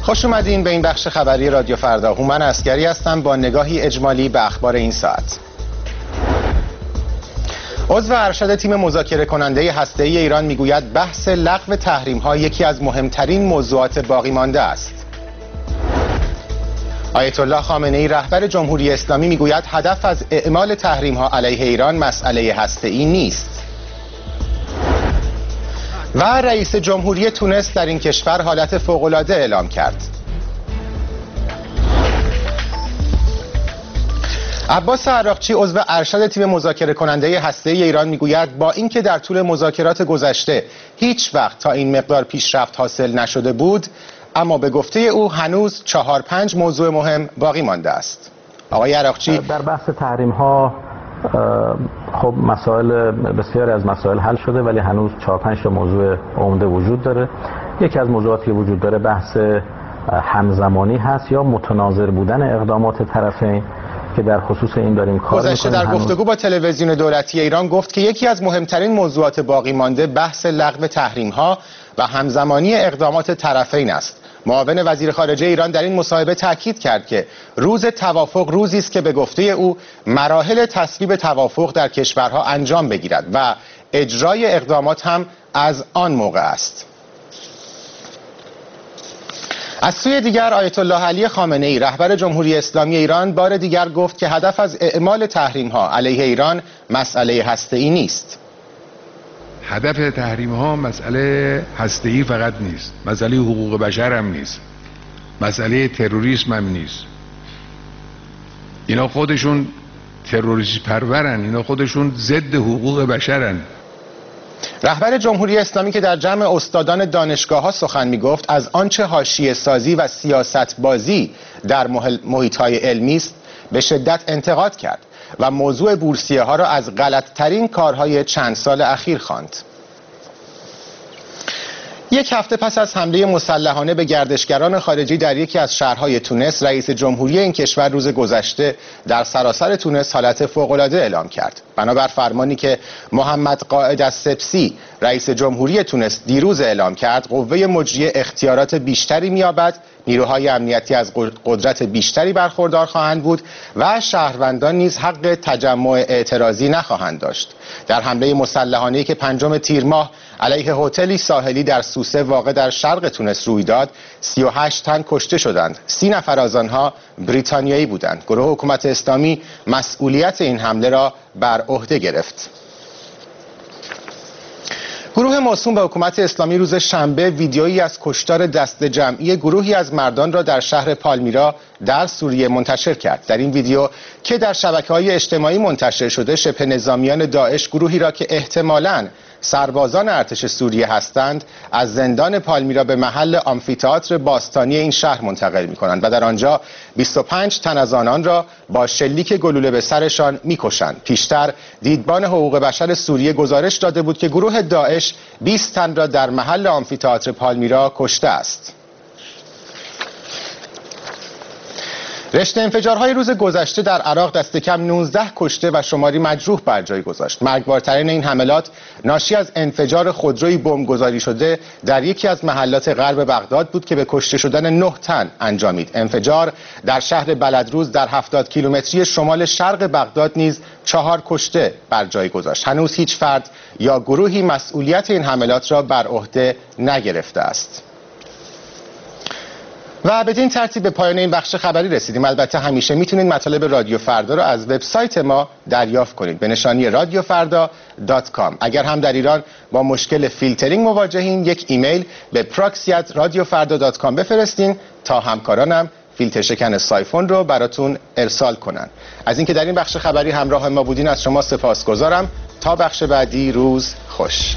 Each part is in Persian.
خوش اومدین به این بخش خبری رادیو فردا. هومن عسگری هستم با نگاهی اجمالی به اخبار این ساعت. عضو ارشد تیم مذاکره کننده هسته‌ای ایران میگوید بحث لغو تحریم‌ها یکی از مهمترین موضوعات باقی مانده است. آیت الله خامنه‌ای رهبر جمهوری اسلامی میگوید هدف از اعمال تحریم‌ها علیه ایران مسئله هسته‌ای نیست. و رئیس جمهوری تونس در این کشور حالت فوق‌العاده اعلام کرد. عباس عراقچی عضو ارشد تیم مذاکره کننده هسته‌ای ایران میگوید با اینکه در طول مذاکرات گذشته هیچ وقت تا این مقدار پیشرفت حاصل نشده بود، اما به گفته او هنوز 4-5 موضوع مهم باقی مانده است. آقای عراقچی در بحث تحریم ها خب مسائل بسیاری از مسائل حل شده، ولی هنوز 4-5 موضوع عمده وجود داره. یکی از موضوعاتی که وجود داره بحث همزمانی هست یا متناظر بودن اقدامات طرفین که در خصوص این داریم کار می‌کنیم. گذشته در گفتگو با تلویزیون دولتی ایران گفت که یکی از مهمترین موضوعات باقی مانده بحث لغو تحریم‌ها و همزمانی اقدامات طرفین است. معاون وزیر خارجه ایران در این مصاحبه تاکید کرد که روز توافق روزی است که به گفته او مراحل تصویب توافق در کشورها انجام بگیرد و اجرای اقدامات هم از آن موقع است. از سوی دیگر آیت الله علی خامنه‌ای رهبر جمهوری اسلامی ایران بار دیگر گفت که هدف از اعمال تحریم‌ها علیه ایران مسئله هسته‌ای نیست. هدف تحریم‌ها مسئله هسته‌ای فقط نیست، مسئله حقوق بشر هم نیست، مسئله تروریسم هم نیست. اینا خودشون تروریسم پرورن، اینا خودشون ضد حقوق بشرن. رهبر جمهوری اسلامی که در جمع استادان دانشگاه‌ها سخن می‌گفت از آنچه حاشیه سازی و سیاست بازی در محیط‌های علمی است به شدت انتقاد کرد و موضوع بورسیه‌ها را از غلط‌ترین کارهای چند سال اخیر خواند. یک هفته پس از حمله مسلحانه به گردشگران خارجی در یکی از شهرهای تونس، رئیس جمهوری این کشور روز گذشته در سراسر تونس حالت فوق‌العاده اعلام کرد. بنابر فرمانی که محمد قائد السبسی رئیس جمهوری تونس دیروز اعلام کرد، قوه مجریه اختیارات بیشتری می‌یابد، نیروهای امنیتی از قدرت بیشتری برخوردار خواهند بود و شهروندان نیز حق تجمع اعتراضی نخواهند داشت. در حمله مسلحانه‌ای که 5 تیر ماه علیه هتلی ساحلی در سوسه واقع در شرق تونس روی داد، 38 تن کشته شدند. 30 نفر از آنها بریتانیایی بودند. گروه حکومت اسلامی مسئولیت این حمله را بر عهده گرفت. گروه موسوم به حکومت اسلامی روز شنبه ویدیویی از کشتار دست جمعی گروهی از مردان را در شهر پالمیرا در سوریه منتشر کرد. در این ویدیو که در شبکه‌های اجتماعی منتشر شده، شبه نظامیان داعش گروهی را که احتمالاً سربازان ارتش سوریه هستند از زندان پالمیرا به محل آمفی‌تئاتر باستانی این شهر منتقل می‌کنند و در آنجا 25 تن از آنان را با شلیک گلوله به سرشان می‌کشند. پیشتر دیدبان حقوق بشر سوریه گزارش داده بود که گروه داعش 20 تن را در محل آمفی‌تئاتر پالمیرا کشته است. رشته انفجارهای روز گذشته در عراق دست کم 19 کشته و شماری مجروح بر جای گذاشت. مرگبارترین این حملات ناشی از انفجار خودروی بمبگذاری شده در یکی از محلات غرب بغداد بود که به کشته شدن 9 تن انجامید. انفجار در شهر بلدروز در 70 کیلومتری شمال شرق بغداد نیز 4 کشته بر جای گذاشت. هنوز هیچ فرد یا گروهی مسئولیت این حملات را بر عهده نگرفته است. و بدین ترتیب به پایان این بخش خبری رسیدیم. البته همیشه میتونید مطالب رادیو فردا رو از وبسایت ما دریافت کنید به نشانی radiofarda.com. اگر هم در ایران با مشکل فیلترینگ مواجهین، یک ایمیل به proxy@radiofarda.com بفرستین تا همکارانم فیلتر شکن سایفون رو براتون ارسال کنن. از اینکه در این بخش خبری همراه ما بودین از شما سپاسگزارم. تا بخش بعدی، روز خوش.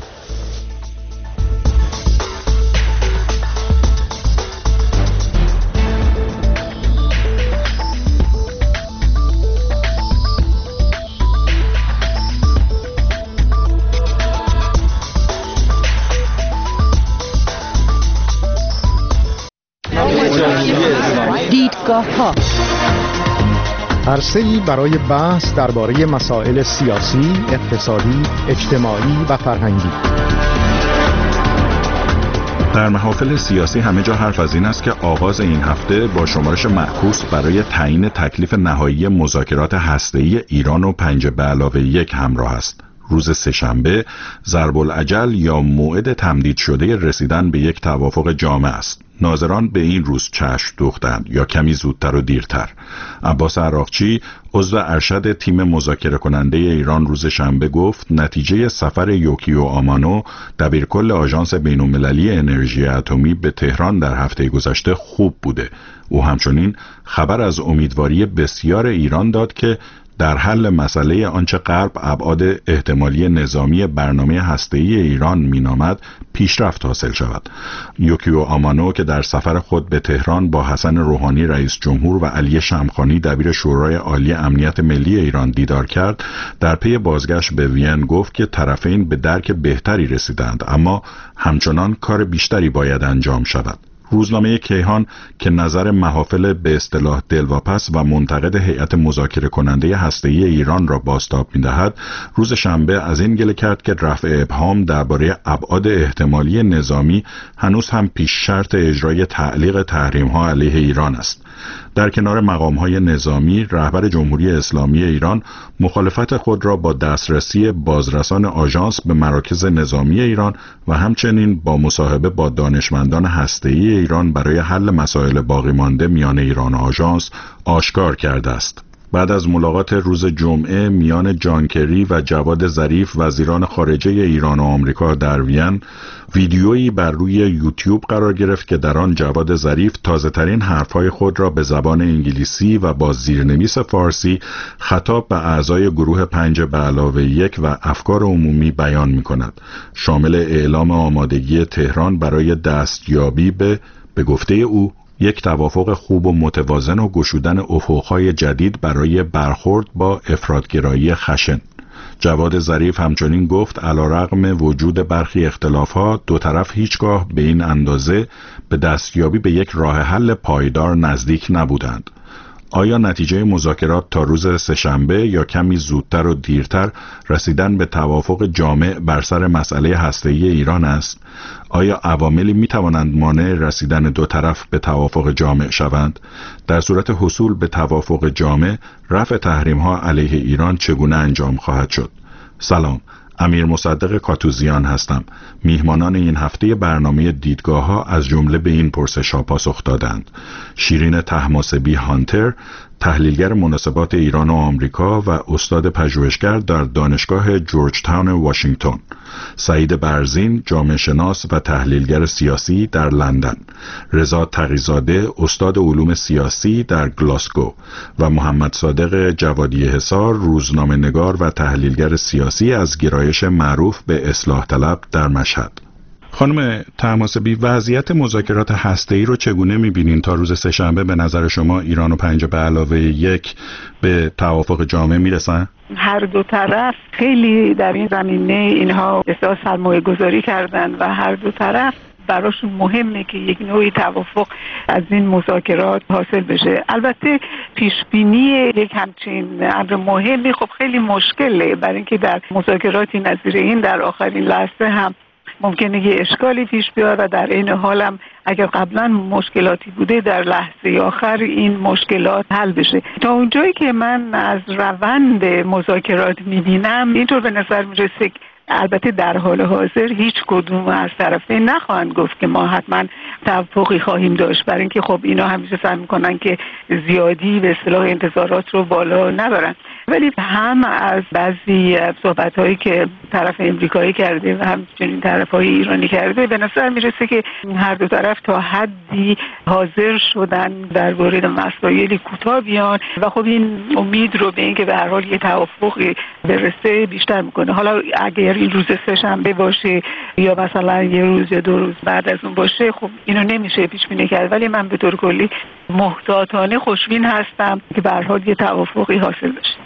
دیدگاه‌ها عرصه‌ای برای بحث درباره مسائل سیاسی، اقتصادی، اجتماعی و فرهنگی. در محافل سیاسی همه جا حرف از این است که آغاز این هفته با شمارش معکوس برای تعیین تکلیف نهایی مذاکرات هسته‌ای ایران و 5+1 همراه است. روز سه‌شنبه ضرب العجل یا موعد تمدید شده رسیدن به یک توافق جامع است. ناظران به این روز چشم دوختند، یا کمی زودتر و دیرتر. عباس عراقچی عضو ارشد تیم مذاکره کننده ایران روز شنبه گفت نتیجه سفر یوکیو آمانو دبیرکل آژانس بین‌المللی انرژی اتمی به تهران در هفته گذشته خوب بوده. او همچنین خبر از امیدواری بسیار ایران داد که در حل مسئله آنچه غرب ابعاد احتمالی نظامی برنامه هسته‌ای ایران مینامد پیشرفت حاصل شود. یوکیو آمانو که در سفر خود به تهران با حسن روحانی رئیس جمهور و علی شمخانی دبیر شورای عالی امنیت ملی ایران دیدار کرد، در پی بازگشت به وین گفت که طرفین به درک بهتری رسیدند، اما همچنان کار بیشتری باید انجام شود. روزنامه کیهان که نظر محافل به اصطلاح دلواپس و منتقد هیئت مذاکره کننده هسته‌ای ایران را بازتاب می‌دهد، روز شنبه از این گله کرد که رفع ابهام درباره ابعاد احتمالی نظامی هنوز هم پیش شرط اجرای تعلیق تحریم‌ها علیه ایران است. در کنار مقام‌های نظامی، رهبر جمهوری اسلامی ایران مخالفت خود را با دسترسی بازرسان آژانس به مراکز نظامی ایران و همچنین با مصاحبه با دانشمندان هسته‌ای ایران برای حل مسائل باقی مانده میان ایران و آژانس آشکار کرده است. بعد از ملاقات روز جمعه میان جان کری و جواد ظریف وزیران خارجه ایران و آمریکا در وین، ویدیویی بر روی یوتیوب قرار گرفت که در آن جواد ظریف تازه‌ترین حرفهای خود را به زبان انگلیسی و با زیرنویس فارسی خطاب به اعضای گروه 5+1 و افکار عمومی بیان می‌کند، شامل اعلام آمادگی تهران برای دستیابی به گفته او یک توافق خوب و متوازن و گشودن افق‌های جدید برای برخورد با افراط‌گرایی خشن. جواد ظریف همچنین گفت علیرغم وجود برخی اختلافات، دو طرف هیچگاه به این اندازه به دستیابی به یک راه حل پایدار نزدیک نبودند. آیا نتیجه مذاکرات تا روز سه‌شنبه یا کمی زودتر و دیرتر رسیدن به توافق جامع بر سر مسئله هسته‌ای ایران است؟ آیا عواملی می توانند مانع رسیدن دو طرف به توافق جامع شوند؟ در صورت حصول به توافق جامع، رفع تحریم‌ها علیه ایران چگونه انجام خواهد شد؟ سلام، امیر مصدق کاتوزیان هستم. میهمانان این هفته برنامه دیدگاه‌ها از جمله به این پرسش‌ها پاسخ دادند: شیرین طهماسبی هانتر، تحلیلگر مناسبات ایران و آمریکا و استاد پژوهشگر در دانشگاه جورج تاون واشنگتن، سعید برزین، جامعه شناس و تحلیلگر سیاسی در لندن، رضا تقی‌زاده، استاد علوم سیاسی در گلاسگو و محمد صادق جوادی حصار، روزنامه‌نگار و تحلیلگر سیاسی از گرایش معروف به اصلاح طلب در مشهد. خانم طهماسبی، وضعیت مذاکرات هسته‌ای رو چگونه می‌بینین؟ تا روز سه‌شنبه به نظر شما ایران و 5+1 به توافق جامع میرسن؟ هر دو طرف خیلی در این زمینه اینها بسیار سرمایه گذاری کردن و هر دو طرف براشون مهمه که یک نوعی توافق از این مذاکرات حاصل بشه. البته پیشبینی یک همچین امر مهمی خب خیلی مشکله، برای اینکه در مذاکراتی نظیر این در آخرین لحظه هم ممکنه یه اشکالی پیش بیاد و در این حال هم اگر قبلا مشکلاتی بوده در لحظه آخر این مشکلات حل بشه. تا اونجایی که من از روند مذاکرات میبینم اینطور به نظر میرسه، البته در حال حاضر هیچ کدوم از طرفین نخواهند گفت که ما حتما توافقی خواهیم داشت، برای اینکه خب اینا همیشه سعی میکنن که زیادی به اصطلاح انتظارات رو بالا نبرن. ولی هم از بعضی صحبت‌هایی که طرف امریکایی کرده و همچنین طرف‌های ایرانی کرده به نظر میرسه که هر دو طرف تا حدی حاضر شدن درباره مسائلی کوتاه بیان و خب این امید رو به اینکه به هر حال یه توافقی برسه بیشتر میکنه. حالا اگر این روز سه‌شنبه باشه یا مثلا یه روز یا دو روز بعد از اون باشه، خب اینو نمیشه پیش بینی کرد، ولی من به طور کلی محتاطانه خوشبین هستم که به هر حال یه توافقی حاصل بشه.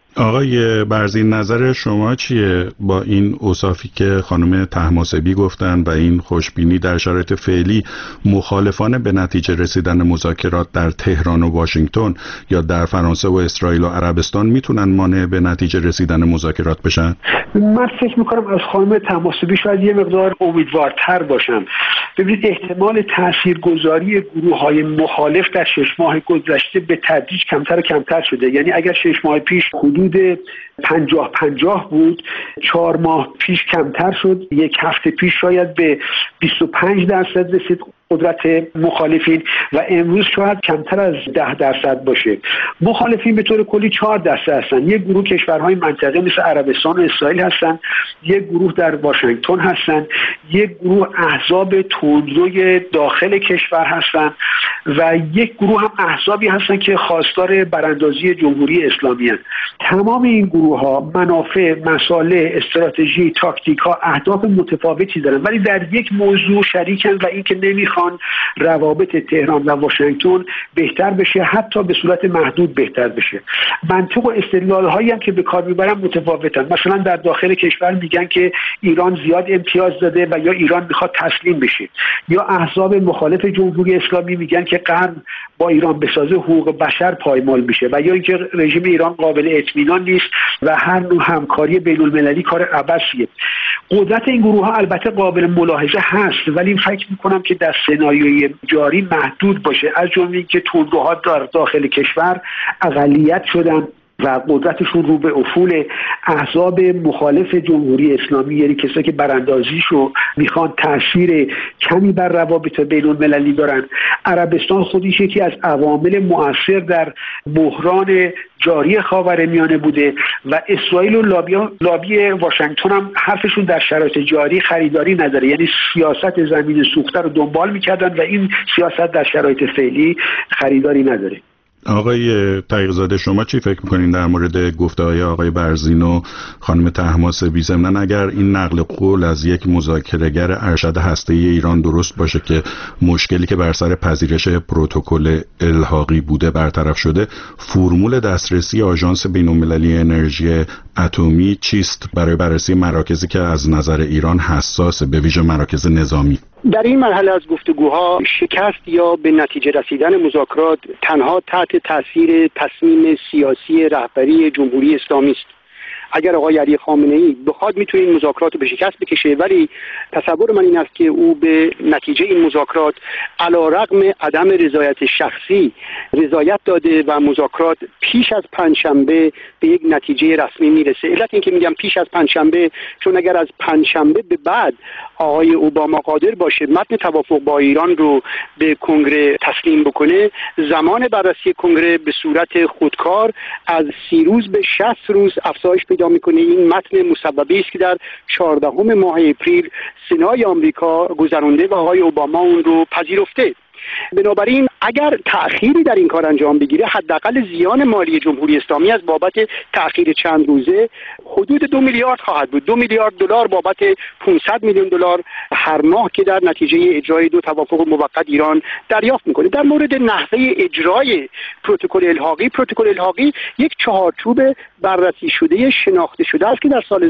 آقای برزین، نظر شما چیه با این اوصافی که خانم طهماسبی گفتن و این خوشبینی در شرایط فعلی مخالفانه به نتیجه رسیدن مذاکرات در تهران و واشنگتن یا در فرانسه و اسرائیل و عربستان میتونن مانع به نتیجه رسیدن مذاکرات بشن؟ من فکر میکنم از خانم طهماسبی شاید یه مقدار امیدوارتر باشم. ببینید احتمال تاثیرگذاری گروه‌های مخالف در 6 ماه گذشته به تدریج کمتر و کمتر شده. یعنی اگر 6 ماه پیش حدود 50-50 بود، 4 ماه پیش کمتر شد، 1 هفته پیش شاید به 25% رسید قدرت مخالفین و امروز شاید کمتر از 10% باشه. مخالفین به طور کلی 4% هستن. یک گروه کشورهای منطقه مثل عربستان و اسرائیل هستن، یک گروه در واشنگتن هستن، یک گروه احزاب تندروی داخل کشور هستن و یک گروه هم احزابی هستن که خواستار براندازی جمهوری اسلامی هستن. تمام این گروه ها منافع، مصالح، استراتژی، تاکتیک ها، اهداف متفاوتی دارن ولی در یک موضوع شریکن و اینکه نمیخوان روابط تهران و واشنگتن بهتر بشه، حتی به صورت محدود بهتر بشه. منطق و استدلال هایی هم که به کار میبرن متفاوتن. مثلا در داخل کشور میگن که ایران زیاد امتیاز داده و یا ایران میخواد تسلیم بشه، یا احزاب مخالف جمهوری اسلامی میگن که غرب با ایران بسازه حقوق بشر پایمال میشه و یا اینکه رژیم ایران قابل اطمینان نیست و هر نوع همکاری بین المللی کار عبثیه. قدرت این گروه ها البته قابل ملاحظه هست ولی فکر میکنم که در سناریوی جاری محدود باشه، از جمله اینکه تندروها در داخل کشور اقلیت شدن و قدرتشون رو به افول. احزاب مخالف جمهوری اسلامی یعنی کسایی که براندازیشو میخوان تاثیر کمی بر روابط بین المللی دارن. عربستان خودش یکی از عوامل مؤثر در بحران جاری خاورمیانه بوده و اسرائیل و لابی واشنگتن هم حرفشون در شرایط جاری خریداری نداره، یعنی سیاست زمین سوخته رو دنبال میکردن و این سیاست در شرایط فعلی خریداری نداره. آقای تقی‌زاده، شما چی فکر میکنین در مورد گفته‌های آقای برزین و خانم طهماسبی؟ ضمناً اگر این نقل قول از یک مذاکره‌گر ارشد هسته‌ای ایران درست باشه که مشکلی که بر سر پذیرش پروتکل الحاقی بوده برطرف شده، فرمول دسترسی آژانس بین‌المللی انرژی اتمی چیست برای بررسی مراکزی که از نظر ایران حساسه، به ویژه مراکز نظامی؟ در این مرحله از گفتگوها شکست یا به نتیجه رسیدن مذاکرات تنها تحت تاثیر تصمیم سیاسی رهبری جمهوری اسلامی است. اگر آقای علی خامنه‌ای بخواد میتونه این مذاکرات رو به شکست بکشه، ولی تصور من این است که او به نتیجه این مذاکرات علی‌رغم عدم رضایت شخصی رضایت داده و مذاکرات پیش از پنجشنبه به یک نتیجه رسمی میرسه. علت این که میگم پیش از پنجشنبه چون اگر از پنجشنبه به بعد آقای اوباما قادر باشه متن توافق با ایران رو به کنگره تسلیم بکنه، زمان بررسی کنگره به صورت خودکار از 30 روز به 60 روز افزایش پیدا میکنه. این متن مصوبه است که در 14 ماه اپریل سنای آمریکا گذرانده و آقای اوباما اون رو پذیرفته. بنابراین اگر تأخیری در این کار انجام بگیره، حداقل زیان مالی جمهوری اسلامی از بابت تأخیر چند روزه حدود 2 میلیارد خواهد بود. 2 میلیارد دلار بابت 500 میلیون دلار هر ماه که در نتیجه اجرای 2 توافق موقت ایران دریافت میکنه. در مورد نحوه اجرای پروتکل الحاقی یک چهارچوب بررسی شده شناخته شده است که در سال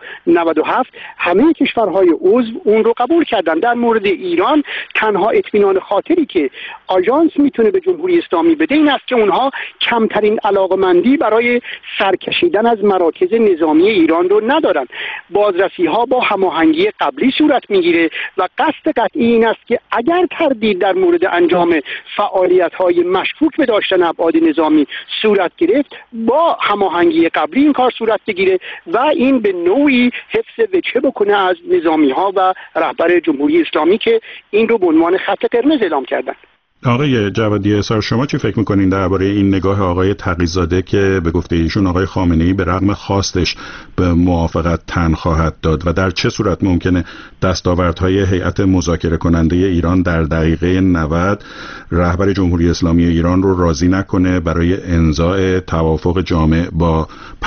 1997 همه کشورهای عضو اون رو قبول کردند. در مورد ایران تنها اطمینان خاطری که آژانس میتونه به جمهوری اسلامی بده این است که اونها کمترین علاقمندی برای سرکشیدن از مراکز نظامی ایران رو ندارن. بازرسی ها با هماهنگی قبلی صورت میگیره و قصد قطعی این است که اگر تردید در مورد انجام فعالیت های مشکوک به داشتن ابعاد نظامی صورت گرفت، با هماهنگی قبلی این کار صورت بگیره و این به نوعی حفظ وجهه بکنه از نظامی ها و رهبر جمهوری اسلامی که این رو به عنوان خط قرمز اعلام کردن. آقای جوادی احصار، شما چی فکر میکنین درباره این نگاه آقای تقی‌زاده که به گفته ایشون آقای خامنه‌ای به رغم خواستش به موافقت تن خواهد داد و در چه صورت ممکنه دستاوردهای هیئت مذاکره کننده ایران در دقیقه 90 رهبر جمهوری اسلامی ایران رو راضی نکنه برای امضای توافق جامع با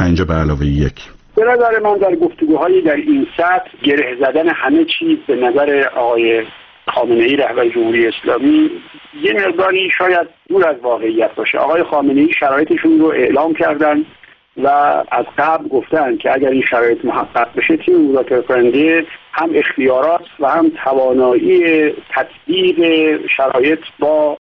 5+1؟ به نظر من در گفتگوهای در این سطح گره زدن همه چیز به نظر آقای خامنه‌ای رهبر جمهوری اسلامی یه مقداری شاید دور از واقعیت باشه. آقای خامنه‌ای شرایطشون رو اعلام کردن و از قبل گفتن که اگر این شرایط محقق بشه تیم مذاکره کننده هم اختیارات و هم توانایی تطبیق شرایط با